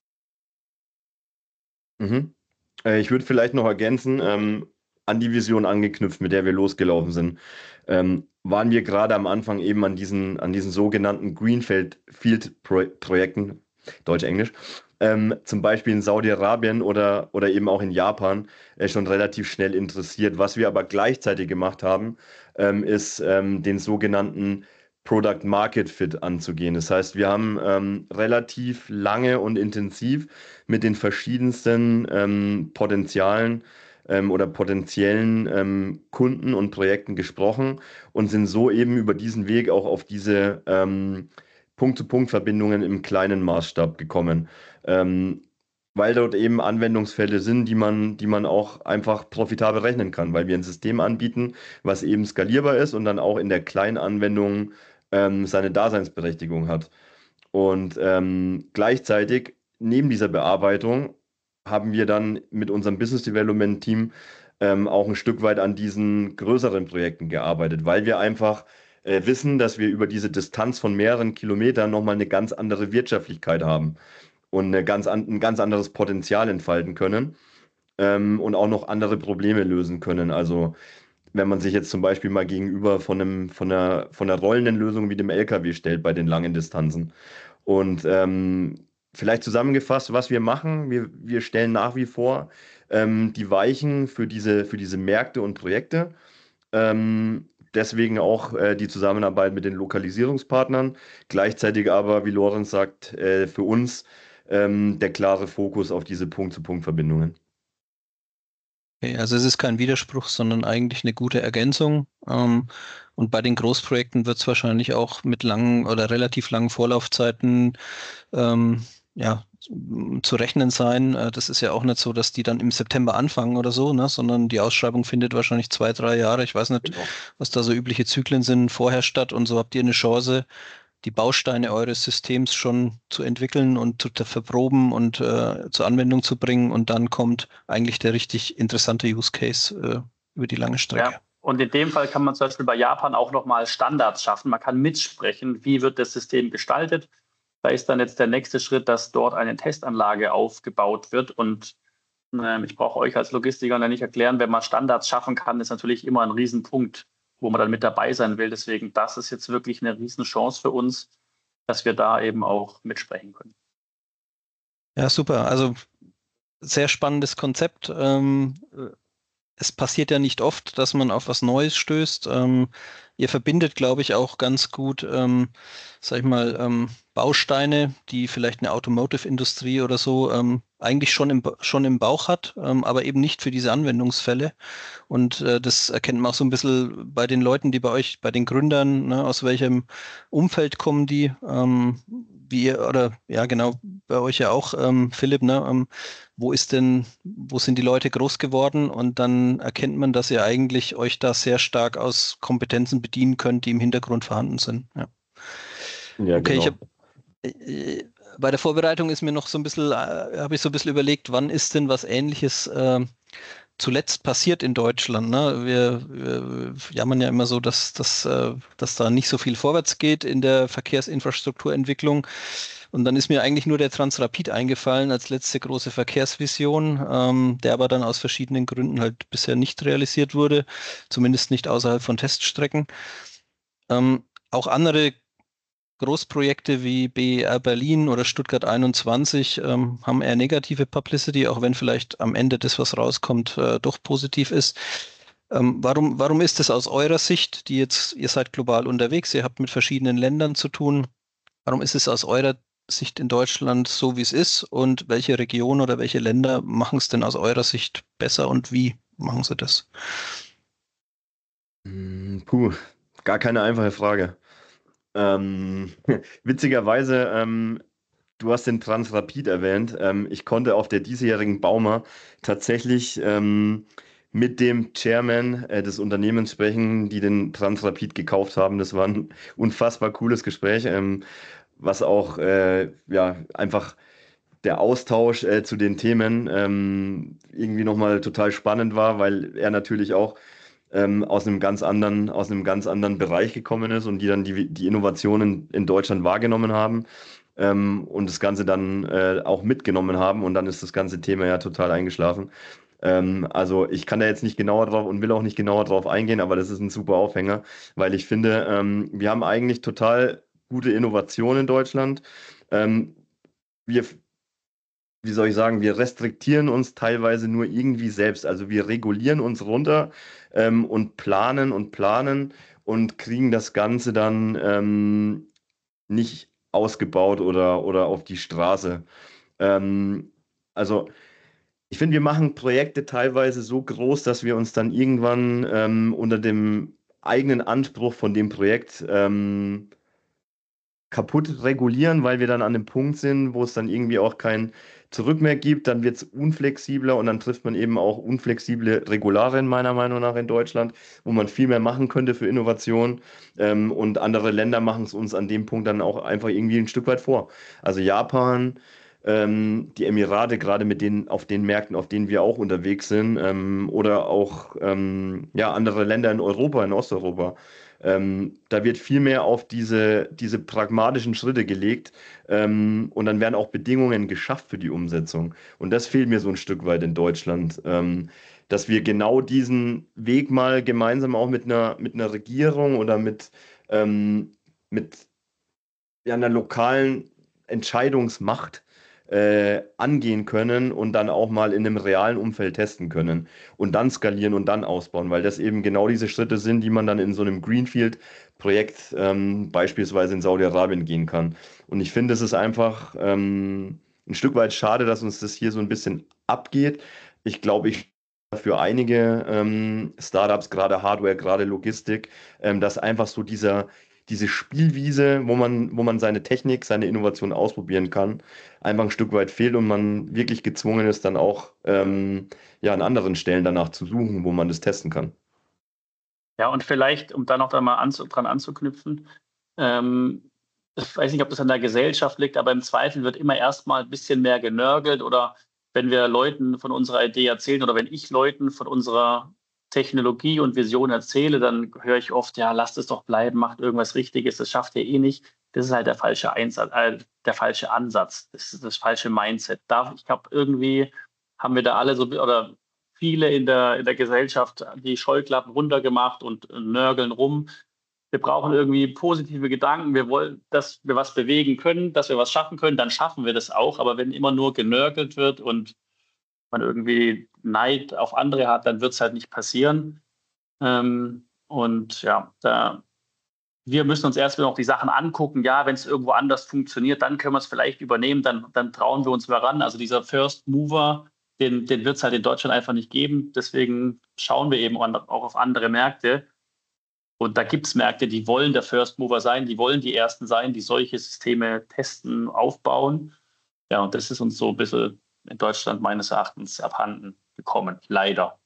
Mhm. Äh, ich würde vielleicht noch ergänzen, ähm, an die Vision angeknüpft, mit der wir losgelaufen sind, ähm, waren wir gerade am Anfang eben an diesen, an diesen sogenannten Greenfield-Projekten, Deutsch-Englisch, ähm, zum Beispiel in Saudi-Arabien oder, oder eben auch in Japan, äh, schon relativ schnell interessiert. Was wir aber gleichzeitig gemacht haben, ähm, ist ähm, den sogenannten Product Market Fit anzugehen. Das heißt, wir haben ähm, relativ lange und intensiv mit den verschiedensten ähm, Potenzialen ähm, oder potenziellen ähm, Kunden und Projekten gesprochen und sind so eben über diesen Weg auch auf diese ähm, Punkt-zu-Punkt-Verbindungen im kleinen Maßstab gekommen. Ähm, weil dort eben Anwendungsfälle sind, die man, die man auch einfach profitabel rechnen kann, weil wir ein System anbieten, was eben skalierbar ist und dann auch in der kleinen Anwendung ähm, seine Daseinsberechtigung hat. Und ähm, gleichzeitig, neben dieser Bearbeitung, haben wir dann mit unserem Business Development Team ähm, auch ein Stück weit an diesen größeren Projekten gearbeitet, weil wir einfach äh, wissen, dass wir über diese Distanz von mehreren Kilometern nochmal eine ganz andere Wirtschaftlichkeit haben und eine ganz an, ein ganz anderes Potenzial entfalten können ähm, und auch noch andere Probleme lösen können. Also wenn man sich jetzt zum Beispiel mal gegenüber von einem, von einer, von einer rollenden Lösung wie dem L K W stellt bei den langen Distanzen. Und ähm, vielleicht zusammengefasst, was wir machen, wir, wir stellen nach wie vor ähm, die Weichen für diese, für diese Märkte und Projekte. Ähm, deswegen auch äh, die Zusammenarbeit mit den Lokalisierungspartnern. Gleichzeitig aber, wie Lorenz sagt, äh, für uns ähm, der klare Fokus auf diese Punkt-zu-Punkt-Verbindungen. Okay, also es ist kein Widerspruch, sondern eigentlich eine gute Ergänzung. Ähm, und bei den Großprojekten wird es wahrscheinlich auch mit langen oder relativ langen Vorlaufzeiten ähm, ja, zu rechnen sein. Äh, das ist ja auch nicht so, dass die dann im September anfangen oder so, ne, sondern die Ausschreibung findet wahrscheinlich zwei, drei Jahre, ich weiß nicht, Genau. was da so übliche Zyklen sind, vorher statt. Und so habt ihr eine Chance, die Bausteine eures Systems schon zu entwickeln und zu verproben und äh, zur Anwendung zu bringen. Und dann kommt eigentlich der richtig interessante Use Case äh, über die lange Strecke. Ja. Und in dem Fall kann man zum Beispiel bei Japan auch nochmal Standards schaffen. Man kann mitsprechen, wie wird das System gestaltet. Da ist dann jetzt der nächste Schritt, dass dort eine Testanlage aufgebaut wird. Und äh, ich brauche euch als Logistiker nicht erklären, wenn man Standards schaffen kann, ist natürlich immer ein Riesenpunkt, wo man dann mit dabei sein will. Deswegen, das ist jetzt wirklich eine Riesenchance für uns, dass wir da eben auch mitsprechen können. Ja, super. Also sehr spannendes Konzept. Ähm, es passiert ja nicht oft, dass man auf was Neues stößt. Ähm, ihr verbindet, glaube ich, auch ganz gut, ähm, sag ich mal, ähm, Bausteine, die vielleicht eine Automotive-Industrie oder so ähm, eigentlich schon im, schon im Bauch hat, ähm, aber eben nicht für diese Anwendungsfälle. Und äh, das erkennt man auch so ein bisschen bei den Leuten, die bei euch, bei den Gründern, ne, aus welchem Umfeld kommen die, ähm, wie ihr, oder ja genau, bei euch ja auch, ähm, Philipp, ne, ähm, wo ist denn, wo sind die Leute groß geworden? Und dann erkennt man, dass ihr eigentlich euch da sehr stark aus Kompetenzen bedienen könnt, die im Hintergrund vorhanden sind. Ja, Ja, okay, genau. ich habe bei der Vorbereitung ist mir noch so ein bisschen, äh, habe ich so ein bisschen überlegt, wann ist denn was Ähnliches äh, zuletzt passiert in Deutschland? Ne? Wir, wir jammern ja immer so, dass, dass, äh, dass da nicht so viel vorwärts geht in der Verkehrsinfrastrukturentwicklung. Und dann ist mir eigentlich nur der Transrapid eingefallen als letzte große Verkehrsvision, ähm, der aber dann aus verschiedenen Gründen halt bisher nicht realisiert wurde, zumindest nicht außerhalb von Teststrecken. Ähm, auch andere Großprojekte wie B E R Berlin oder Stuttgart einundzwanzig ähm, haben eher negative Publicity, auch wenn vielleicht am Ende das, was rauskommt, äh, doch positiv ist. Ähm, warum, warum ist es aus eurer Sicht, die jetzt, ihr seid global unterwegs, ihr habt mit verschiedenen Ländern zu tun, warum ist es aus eurer Sicht in Deutschland so, wie es ist, und welche Region oder welche Länder machen es denn aus eurer Sicht besser und wie machen sie das? Mm, Puh, gar keine einfache Frage. Ähm, witzigerweise, ähm, du hast den Transrapid erwähnt. Ähm, ich konnte auf der diesjährigen Bauma tatsächlich ähm, mit dem Chairman äh, des Unternehmens sprechen, die den Transrapid gekauft haben. Das war ein unfassbar cooles Gespräch, ähm, was auch äh, ja, einfach der Austausch äh, zu den Themen ähm, irgendwie nochmal total spannend war, weil er natürlich auch ähm, aus einem ganz anderen, aus einem ganz anderen Bereich gekommen ist und die dann die, die Innovationen in Deutschland wahrgenommen haben ähm, und das Ganze dann äh, auch mitgenommen haben und dann ist das ganze Thema ja total eingeschlafen. Ähm, also ich kann da jetzt nicht genauer drauf und will auch nicht genauer drauf eingehen, aber das ist ein super Aufhänger, weil ich finde, ähm, wir haben eigentlich total gute Innovationen in Deutschland. Ähm, wir wie soll ich sagen, wir restriktieren uns teilweise nur irgendwie selbst. Also wir regulieren uns runter ähm, und planen und planen und kriegen das Ganze dann ähm, nicht ausgebaut oder, oder auf die Straße. Ähm, also ich finde, wir machen Projekte teilweise so groß, dass wir uns dann irgendwann ähm, unter dem eigenen Anspruch von dem Projekt ähm, kaputt regulieren, weil wir dann an dem Punkt sind, wo es dann irgendwie auch kein Zurück mehr gibt. Dann wird es unflexibler und dann trifft man eben auch unflexible Regularien, meiner Meinung nach, in Deutschland, wo man viel mehr machen könnte für Innovation. Ähm, und andere Länder machen es uns an dem Punkt dann auch einfach irgendwie ein Stück weit vor. Also Japan, ähm, die Emirate, gerade mit denen, auf den Märkten, auf denen wir auch unterwegs sind, ähm, oder auch ähm, ja, andere Länder in Europa, in Osteuropa. Ähm, da wird viel mehr auf diese, diese pragmatischen Schritte gelegt, ähm, und dann werden auch Bedingungen geschafft für die Umsetzung. Und das fehlt mir so ein Stück weit in Deutschland, ähm, dass wir genau diesen Weg mal gemeinsam auch mit einer, mit einer Regierung oder mit, ähm, mit ja, einer lokalen Entscheidungsmacht äh, angehen können und dann auch mal in einem realen Umfeld testen können und dann skalieren und dann ausbauen, weil das eben genau diese Schritte sind, die man dann in so einem Greenfield-Projekt ähm, beispielsweise in Saudi-Arabien gehen kann. Und ich finde, es ist einfach ähm, ein Stück weit schade, dass uns das hier so ein bisschen abgeht. Ich glaube, ich für einige ähm, Startups, gerade Hardware, gerade Logistik, ähm, dass einfach so dieser diese Spielwiese, wo man, wo man seine Technik, seine Innovation ausprobieren kann, einfach ein Stück weit fehlt und man wirklich gezwungen ist, dann auch ähm, ja, an anderen Stellen danach zu suchen, wo man das testen kann. Ja, und vielleicht, um da noch da mal anzu, dran anzuknüpfen, ähm, ich weiß nicht, ob das an der Gesellschaft liegt, aber im Zweifel wird immer erstmal ein bisschen mehr genörgelt oder wenn wir Leuten von unserer Idee erzählen oder wenn ich Leuten von unserer Technologie und Vision erzähle, dann höre ich oft, ja, lasst es doch bleiben, macht irgendwas Richtiges, das schafft ihr eh nicht. Das ist halt der falsche Einsatz, äh, der falsche Ansatz, das ist das falsche Mindset. Da, ich glaube, irgendwie haben wir da alle so, oder viele in der, in der Gesellschaft die Scheuklappen runtergemacht und nörgeln rum. Wir brauchen irgendwie positive Gedanken. Wir wollen, dass wir was bewegen können, dass wir was schaffen können, dann schaffen wir das auch. Aber wenn immer nur genörgelt wird und man irgendwie Neid auf andere hat, dann wird es halt nicht passieren. Ähm, und ja, da, wir müssen uns erst noch die Sachen angucken. Ja, wenn es irgendwo anders funktioniert, dann können wir es vielleicht übernehmen, dann, dann trauen wir uns mal ran. Also dieser First Mover, den, den wird es halt in Deutschland einfach nicht geben. Deswegen schauen wir eben auch auf andere Märkte. Und da gibt es Märkte, die wollen der First Mover sein, die wollen die Ersten sein, die solche Systeme testen, aufbauen. Ja, und das ist uns so ein bisschen in Deutschland meines Erachtens abhanden gekommen, leider.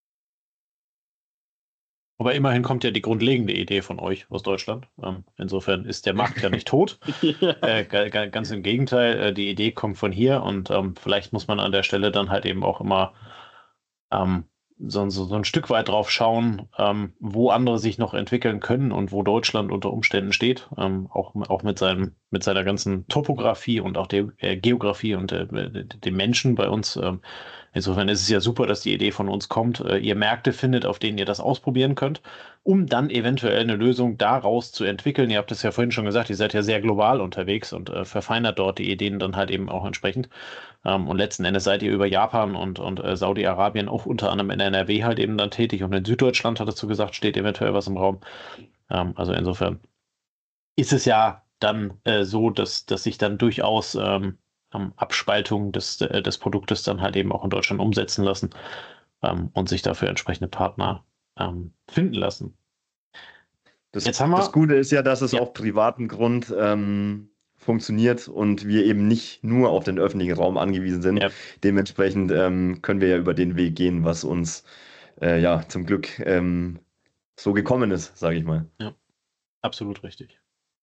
Aber immerhin kommt ja die grundlegende Idee von euch aus Deutschland. Ähm, insofern ist der Markt ja nicht tot. Ja. Äh, ga- ganz im Gegenteil, äh, die Idee kommt von hier und ähm, vielleicht muss man an der Stelle dann halt eben auch immer ähm, so, so, so ein Stück weit drauf schauen, ähm, wo andere sich noch entwickeln können und wo Deutschland unter Umständen steht, ähm, auch, auch mit seinem, mit seiner ganzen Topografie und auch der äh, Geografie und äh, dem Menschen bei uns. Ähm, insofern ist es ja super, dass die Idee von uns kommt, äh, ihr Märkte findet, auf denen ihr das ausprobieren könnt, um dann eventuell eine Lösung daraus zu entwickeln. Ihr habt es ja vorhin schon gesagt, ihr seid ja sehr global unterwegs und äh, verfeinert dort die Ideen dann halt eben auch entsprechend. Ähm, und letzten Endes seid ihr über Japan und, und äh, Saudi-Arabien auch unter anderem in N R W halt eben dann tätig und in Süddeutschland, hattest du gesagt, steht eventuell was im Raum. Ähm, also insofern ist es ja dann äh, so, dass, dass sich dann durchaus ähm, Abspaltungen des, äh, des Produktes dann halt eben auch in Deutschland umsetzen lassen ähm, und sich dafür entsprechende Partner ähm, finden lassen. Das, Jetzt haben wir, das Gute ist ja, dass es Ja. auf privatem Grund ähm, funktioniert und wir eben nicht nur auf den öffentlichen Raum angewiesen sind. Ja. Dementsprechend ähm, können wir ja über den Weg gehen, was uns äh, ja zum Glück ähm, so gekommen ist, sage ich mal. Absolut richtig.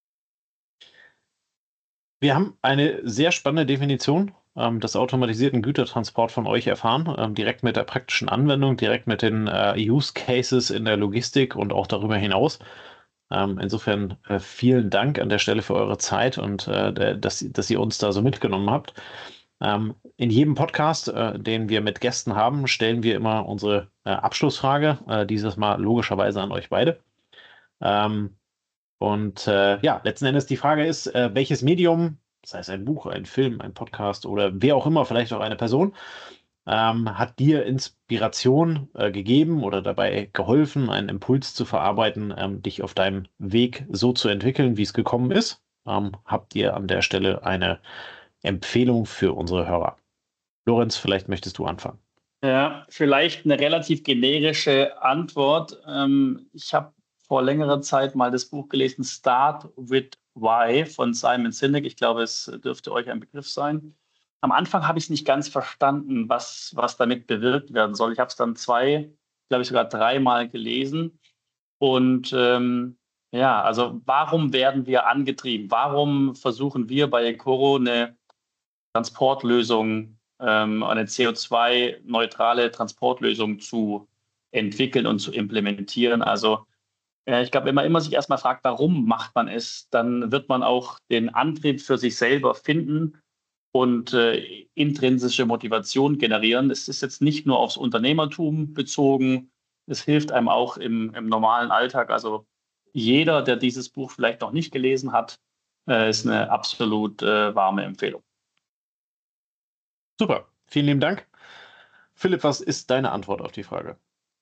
Wir haben eine sehr spannende Definition ähm, des automatisierten Gütertransports von euch erfahren, ähm, direkt mit der praktischen Anwendung, direkt mit den äh, Use Cases in der Logistik und auch darüber hinaus. Ähm, insofern äh, vielen Dank an der Stelle für eure Zeit und äh, der, dass, dass ihr uns da so mitgenommen habt. Ähm, in jedem Podcast, äh, den wir mit Gästen haben, stellen wir immer unsere äh, Abschlussfrage, äh, dieses Mal logischerweise an euch beide. Ähm, Und äh, ja, letzten Endes die Frage ist, äh, welches Medium sei es ein Buch, ein Film, ein Podcast oder wer auch immer, vielleicht auch eine Person, ähm, hat dir Inspiration äh, gegeben oder dabei geholfen, einen Impuls zu verarbeiten, ähm, dich auf deinem Weg so zu entwickeln, wie es gekommen ist? Ähm, habt ihr an der Stelle eine Empfehlung für unsere Hörer? Lorenz, vielleicht möchtest du anfangen. Ja, vielleicht eine relativ generische Antwort. Ähm, ich habe vor längerer Zeit mal das Buch gelesen, Start with Why von Simon Sinek. Ich glaube, es dürfte euch ein Begriff sein. Am Anfang habe ich es nicht ganz verstanden, was, was damit bewirkt werden soll. Ich habe es dann zwei, glaube ich sogar dreimal gelesen. Und ähm, ja, also warum werden wir angetrieben? Warum versuchen wir bei eCoro eine Transportlösung, ähm, eine C O zwei neutrale Transportlösung zu entwickeln und zu implementieren? Also äh, ich glaube, wenn man immer sich erstmal fragt, warum macht man es, dann wird man auch den Antrieb für sich selber finden und äh, intrinsische Motivation generieren. Es ist jetzt nicht nur aufs Unternehmertum bezogen, es hilft einem auch im, im normalen Alltag. Also jeder, der dieses Buch vielleicht noch nicht gelesen hat, äh, ist eine absolut äh, warme Empfehlung. Super, vielen lieben Dank. Philipp, was ist deine Antwort auf die Frage?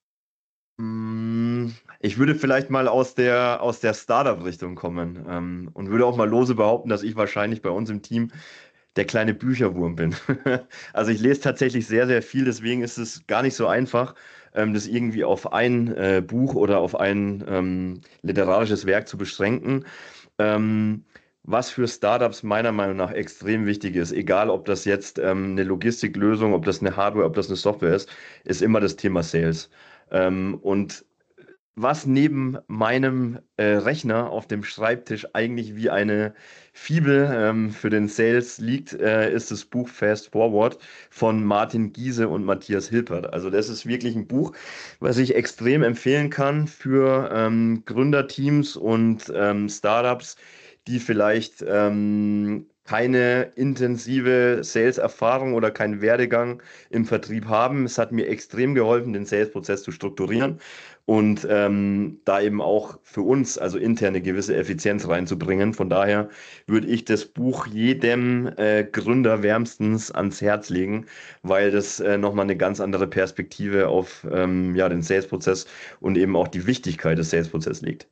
Ich würde vielleicht mal aus der, aus der Startup-Richtung kommen ähm, und würde auch mal lose behaupten, dass ich wahrscheinlich bei uns im Team der kleine Bücherwurm bin. Also ich lese tatsächlich sehr, sehr viel, deswegen ist es gar nicht so einfach, ähm, das irgendwie auf ein äh, Buch oder auf ein ähm, literarisches Werk zu beschränken. Ähm, was für Startups meiner Meinung nach extrem wichtig ist, egal ob das jetzt ähm, eine Logistiklösung, ob das eine Hardware, ob das eine Software ist, ist immer das Thema Sales. Ähm, und was neben meinem äh, Rechner auf dem Schreibtisch eigentlich wie eine Fibel ähm, für den Sales liegt, äh, ist das Buch Fast Forward von Martin Giese und Matthias Hilpert. Also das ist wirklich ein Buch, was ich extrem empfehlen kann für ähm, Gründerteams und ähm, Startups, die vielleicht ähm, keine intensive Sales-Erfahrung oder keinen Werdegang im Vertrieb haben. Es hat mir extrem geholfen, den Sales-Prozess zu strukturieren und ähm, da eben auch für uns, also interne gewisse Effizienz reinzubringen. Von daher würde ich das Buch jedem äh, Gründer wärmstens ans Herz legen, weil das äh, nochmal eine ganz andere Perspektive auf ähm, ja, den Sales-Prozess und eben auch die Wichtigkeit des Sales-Prozesses legt.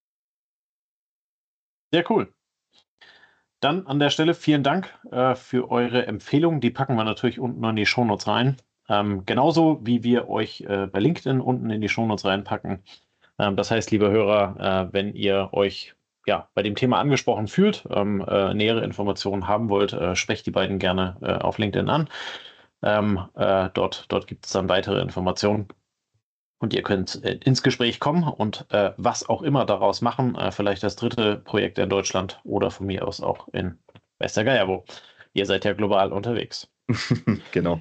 Sehr cool. Dann an der Stelle vielen Dank äh, für eure Empfehlungen. Die packen wir natürlich unten in die Shownotes rein. Ähm, genauso wie wir euch äh, bei LinkedIn unten in die Shownotes reinpacken. Ähm, das heißt, liebe Hörer, äh, wenn ihr euch ja, bei dem Thema angesprochen fühlt, ähm, äh, nähere Informationen haben wollt, äh, sprecht die beiden gerne äh, auf LinkedIn an. Ähm, äh, dort dort gibt es dann weitere Informationen. Und ihr könnt äh, ins Gespräch kommen und äh, was auch immer daraus machen. Äh, vielleicht das dritte Projekt in Deutschland oder von mir aus auch in Westergeierwo. Ihr seid ja global unterwegs. Genau.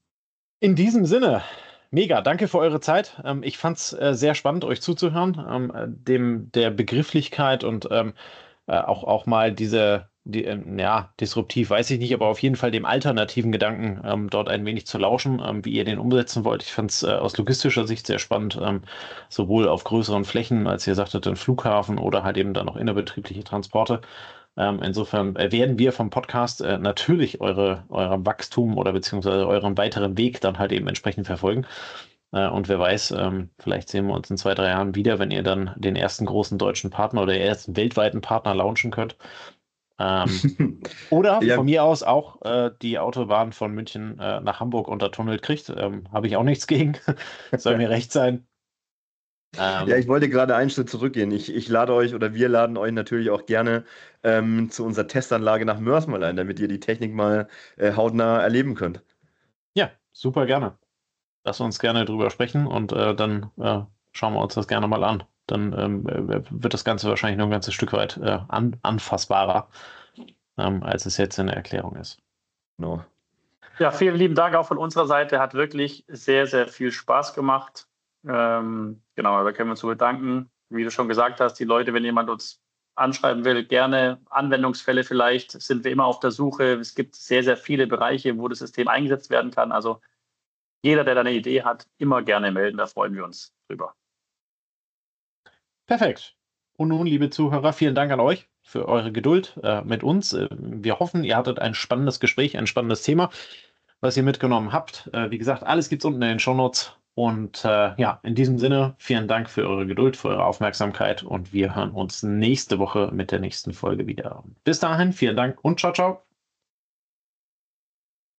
In diesem Sinne, mega, danke für eure Zeit. Ähm, ich fand es äh, sehr spannend, euch zuzuhören, ähm, äh, dem der Begrifflichkeit und ähm, äh, auch, auch mal diese, die, ähm, ja, disruptiv weiß ich nicht, aber auf jeden Fall dem alternativen Gedanken ähm, dort ein wenig zu lauschen, ähm, wie ihr den umsetzen wollt. Ich fand es äh, aus logistischer Sicht sehr spannend, ähm, sowohl auf größeren Flächen, als ihr sagtet, den Flughafen oder halt eben dann auch innerbetriebliche Transporte. Ähm, insofern äh, werden wir vom Podcast äh, natürlich eure, euer Wachstum oder beziehungsweise euren weiteren Weg dann halt eben entsprechend verfolgen. Äh, und wer weiß, ähm, vielleicht sehen wir uns in zwei, drei Jahren wieder, wenn ihr dann den ersten großen deutschen Partner oder den ersten weltweiten Partner launchen könnt. Ähm, oder Ja, von mir aus auch äh, die Autobahn von München äh, nach Hamburg untertunnelt kriegt. Ähm, habe ich auch nichts gegen. Soll mir recht sein. ja, Ähm, ich wollte gerade einen Schritt zurückgehen. Ich, ich lade euch oder wir laden euch natürlich auch gerne ähm, zu unserer Testanlage nach Mörs mal ein, damit ihr die Technik mal äh, hautnah erleben könnt. ja, super gerne. Lass uns gerne drüber sprechen und äh, dann äh, schauen wir uns das gerne mal an. Dann ähm, äh, wird das Ganze wahrscheinlich noch ein ganzes Stück weit äh, an, anfassbarer, ähm, als es jetzt in der Erklärung ist. Genau. Ja, vielen lieben Dank auch von unserer Seite. Hat wirklich sehr, sehr viel Spaß gemacht. Ähm, genau, da können wir uns zu bedanken. Wie du schon gesagt hast, die Leute, wenn jemand uns anschreiben will, gerne Anwendungsfälle vielleicht, sind wir immer auf der Suche. Es gibt sehr, sehr viele Bereiche, wo das System eingesetzt werden kann. Also jeder, der da eine Idee hat, immer gerne melden. Da freuen wir uns drüber. Perfekt. Und nun, liebe Zuhörer, vielen Dank an euch für eure Geduld äh, mit uns. Äh, wir hoffen, ihr hattet ein spannendes Gespräch, ein spannendes Thema, was ihr mitgenommen habt. Äh, wie gesagt, alles gibt es unten in den Shownotes. Und äh, ja, in diesem Sinne, vielen Dank für eure Geduld, für eure Aufmerksamkeit und wir hören uns nächste Woche mit der nächsten Folge wieder. Bis dahin, vielen Dank und ciao, ciao.